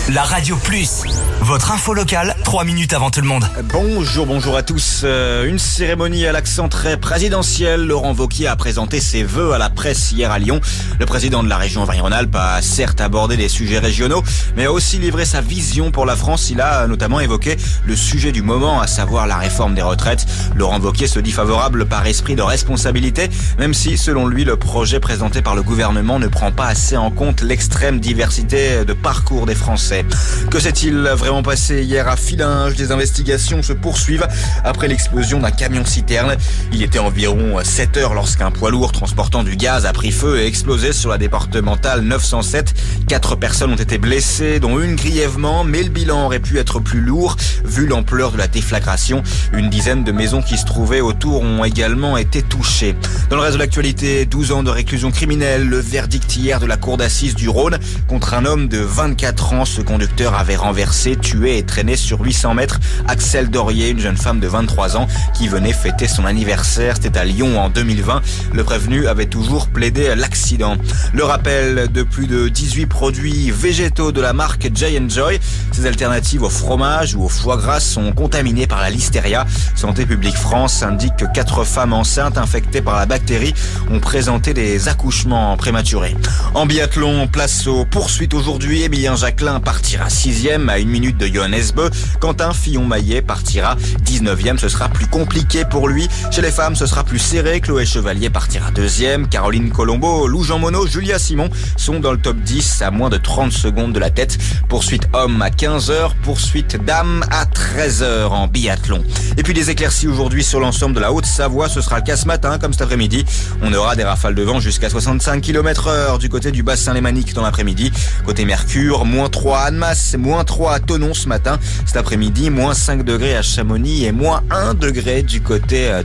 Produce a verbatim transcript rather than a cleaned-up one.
La Radio Plus, votre info locale, trois minutes avant tout le monde. Bonjour, bonjour à tous. Euh, une cérémonie à l'accent très présidentiel. Laurent Wauquiez a présenté ses vœux à la presse hier à Lyon. Le président de la région Auvergne-Rhône-Alpes a certes abordé des sujets régionaux, mais a aussi livré sa vision pour la France. Il a notamment évoqué le sujet du moment, à savoir la réforme des retraites. Laurent Wauquiez se dit favorable par esprit de responsabilité, même si, selon lui, le projet présenté par le gouvernement ne prend pas assez en compte l'extrême diversité de parcours des Français. Que s'est-il vraiment passé hier à Fillinges? Des investigations se poursuivent après l'explosion d'un camion-citerne. Il était environ sept heures lorsqu'un poids lourd transportant du gaz a pris feu et explosé sur la départementale neuf cent sept. Quatre personnes ont été blessées, dont une grièvement, mais le bilan aurait pu être plus lourd vu l'ampleur de la déflagration. Une dizaine de maisons qui se trouvaient autour ont également été touchées. Dans le reste de l'actualité, douze ans de réclusion criminelle, le verdict hier de la cour d'assises du Rhône contre un homme de vingt-quatre ans. Ce conducteur avait renversé, tué et traîné sur huit cents mètres Axel Dorier, une jeune femme de vingt-trois ans qui venait fêter son anniversaire. C'était à Lyon en deux mille vingt. Le prévenu avait toujours plaidé l'accident. Le rappel de plus de dix-huit produits végétaux de la marque J and Joy. Ces alternatives au fromage ou au foie gras sont contaminées par la listeria. Santé publique France indique que quatre femmes enceintes infectées par la bactérie ont présenté des accouchements prématurés. En biathlon, place aux poursuites aujourd'hui. Emilien Jacquelin partira sixième à une minute de Johannes Beu. Quentin Fillon-Maillet partira dix-neuvième. Ce sera plus compliqué pour lui. Chez les femmes, ce sera plus serré. Chloé Chevalier partira deuxième. Caroline Colombo, Lou Jean Monod, Julia Simon sont dans le top dix à moins de trente secondes de la tête. Poursuite hommes à quinze heures. Poursuite dames à treize heures en biathlon. Et puis des éclaircies aujourd'hui sur l'ensemble de la Haute-Savoie. Ce sera le cas ce matin comme cet après-midi. On aura des rafales de vent jusqu'à soixante-cinq kilomètres heure du côté du bassin lémanique dans l'après-midi. Côté Mercure, moins trois à Annemasse, moins trois à Thonon ce matin. Cet après-midi, moins cinq degrés à Chamonix et moins un degré du côté